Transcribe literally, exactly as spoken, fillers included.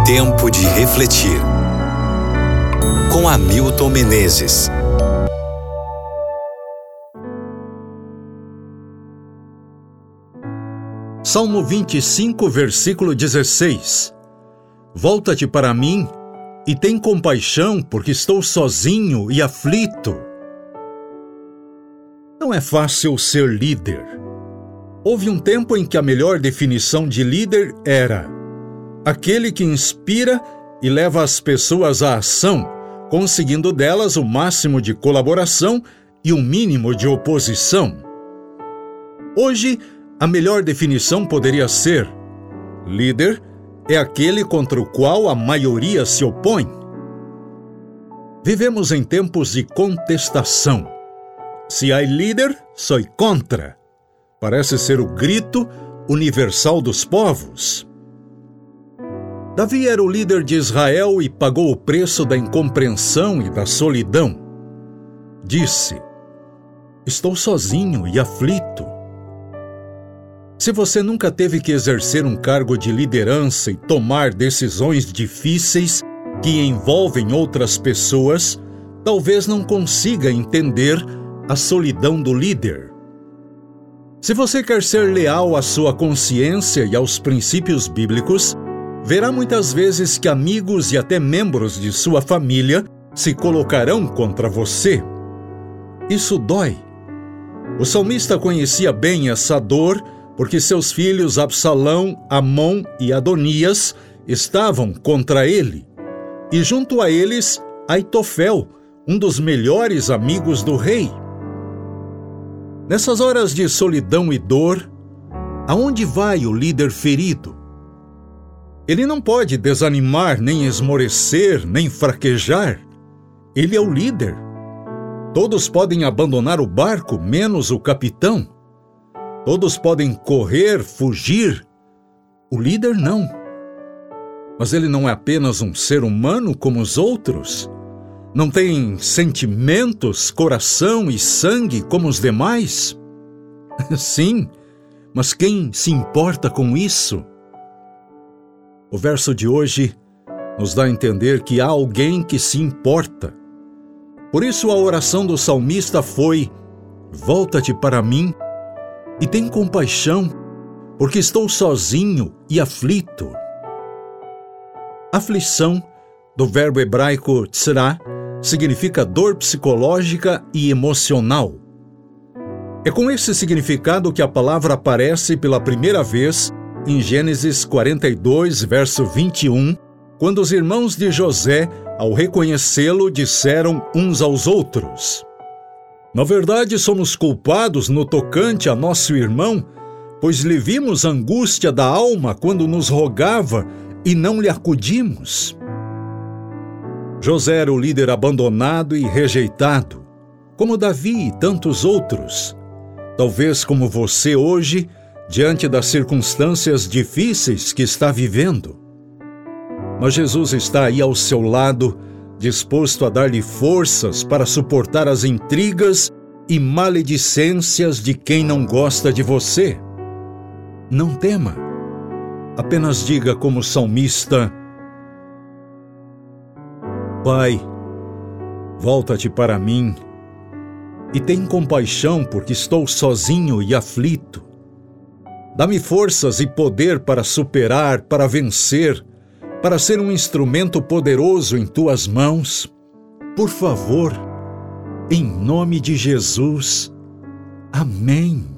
Tempo de refletir. Com Hamilton Menezes. Salmo vinte e cinco, versículo dezesseis. Volta-te para mim e tem compaixão, porque estou sozinho e aflito. Não é fácil ser líder. Houve um tempo em que a melhor definição de líder era aquele que inspira e leva as pessoas à ação, conseguindo delas o máximo de colaboração e o mínimo de oposição. Hoje, a melhor definição poderia ser: líder é aquele contra o qual a maioria se opõe. Vivemos em tempos de contestação. Se há líder, sou contra. Parece ser o grito universal dos povos. Davi era o líder de Israel e pagou o preço da incompreensão e da solidão. Disse: estou sozinho e aflito. Se você nunca teve que exercer um cargo de liderança e tomar decisões difíceis que envolvem outras pessoas, talvez não consiga entender a solidão do líder. Se você quer ser leal à sua consciência e aos princípios bíblicos, verá muitas vezes que amigos e até membros de sua família se colocarão contra você. Isso dói. O salmista conhecia bem essa dor, porque seus filhos Absalão, Amon e Adonias estavam contra ele, e junto a eles Aitofel, um dos melhores amigos do rei. Nessas horas de solidão e dor, aonde vai o líder ferido? Ele não pode desanimar, nem esmorecer, nem fraquejar. Ele é o líder. Todos podem abandonar o barco, menos o capitão. Todos podem correr, fugir. O líder não. Mas ele não é apenas um ser humano como os outros? Não tem sentimentos, coração e sangue como os demais? Sim, mas quem se importa com isso? O verso de hoje nos dá a entender que há alguém que se importa. Por isso a oração do salmista foi: volta-te para mim e tem compaixão, porque estou sozinho e aflito. Aflição, do verbo hebraico tsra, significa dor psicológica e emocional. É com esse significado que a palavra aparece pela primeira vez em Gênesis quarenta e dois, verso vinte e um, quando os irmãos de José, ao reconhecê-lo, disseram uns aos outros: na verdade, somos culpados no tocante a nosso irmão, pois lhe vimos angústia da alma quando nos rogava e não lhe acudimos. José era o líder abandonado e rejeitado, como Davi e tantos outros. Talvez como você hoje, diante das circunstâncias difíceis que está vivendo. Mas Jesus está aí ao seu lado, disposto a dar-lhe forças para suportar as intrigas e maledicências de quem não gosta de você. Não tema. Apenas diga como salmista: Pai, volta-te para mim e tem compaixão, porque estou sozinho e aflito. Dá-me forças e poder para superar, para vencer, para ser um instrumento poderoso em tuas mãos. Por favor, em nome de Jesus. Amém.